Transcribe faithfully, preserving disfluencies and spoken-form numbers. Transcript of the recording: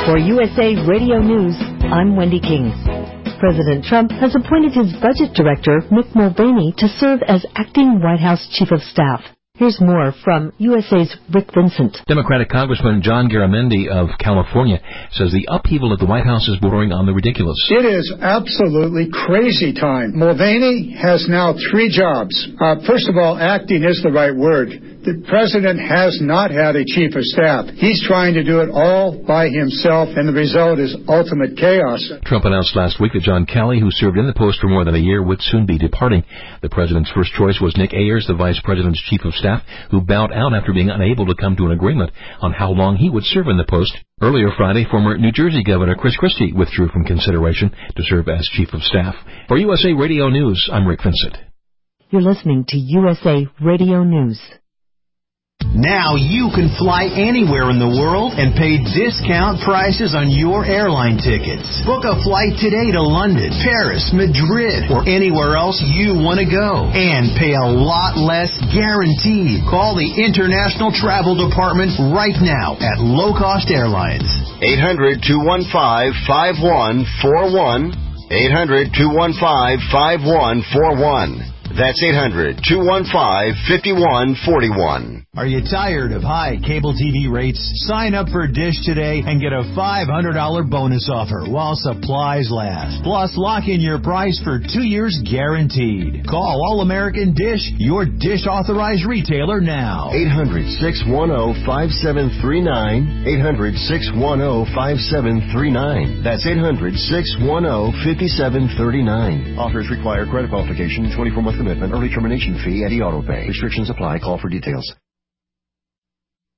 For U S A Radio News, I'm Wendy King. President Trump has appointed his budget director, Mick Mulvaney, to serve as acting White House Chief of Staff. Here's more from U S A's Rick Vincent. Democratic Congressman John Garamendi of California says the upheaval at the White House is bordering on the ridiculous. It is absolutely crazy time. Mulvaney has now three jobs. Uh, first of all, acting is the right word. The president has not had a chief of staff. He's trying to do it all by himself, and the result is ultimate chaos. Trump announced last week that John Kelly, who served in the post for more than a year, would soon be departing. The president's first choice was Nick Ayers, the vice president's chief of staff, who bowed out after being unable to come to an agreement on how long he would serve in the post. Earlier Friday, former New Jersey Governor Chris Christie withdrew from consideration to serve as chief of staff. For U S A Radio News, I'm Rick Vincent. You're listening to U S A Radio News. Now you can fly anywhere in the world and pay discount prices on your airline tickets. Book a flight today to London, Paris, Madrid, or anywhere else you want to go. And pay a lot less guaranteed. Call the International Travel Department right now at Low Cost Airlines. eight hundred, two one five, five one four one. eight hundred, two one five, five one four one. That's eight hundred, two one five, five one four one. Are you tired of high cable T V rates? Sign up for Dish today and get a five hundred dollars bonus offer while supplies last. Plus, lock in your price for two years guaranteed. Call All American Dish, your Dish authorized retailer now. eight hundred, six one zero, five seven three nine. eight hundred, six one zero, five seven three nine. That's eight hundred, six one zero, five seven three nine. Offers require credit qualification, twenty-four month commitment, early termination fee, and e-auto pay. Restrictions apply. Call for details.